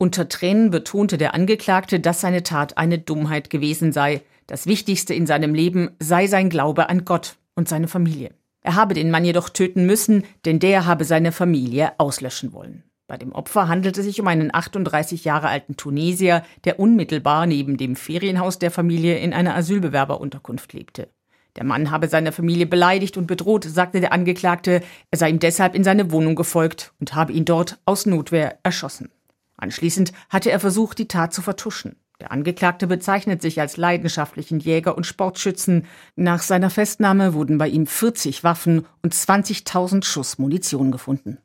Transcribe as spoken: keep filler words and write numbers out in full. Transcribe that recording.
Unter Tränen betonte der Angeklagte, dass seine Tat eine Dummheit gewesen sei. Das Wichtigste in seinem Leben sei sein Glaube an Gott und seine Familie. Er habe den Mann jedoch töten müssen, denn der habe seine Familie auslöschen wollen. Bei dem Opfer handelt es sich um einen achtunddreißig Jahre alten Tunesier, der unmittelbar neben dem Ferienhaus der Familie in einer Asylbewerberunterkunft lebte. Der Mann habe seine Familie beleidigt und bedroht, sagte der Angeklagte. Er sei ihm deshalb in seine Wohnung gefolgt und habe ihn dort aus Notwehr erschossen. Anschließend hatte er versucht, die Tat zu vertuschen. Der Angeklagte bezeichnet sich als leidenschaftlichen Jäger und Sportschützen. Nach seiner Festnahme wurden bei ihm vierzig Waffen und zwanzigtausend Schuss Munition gefunden.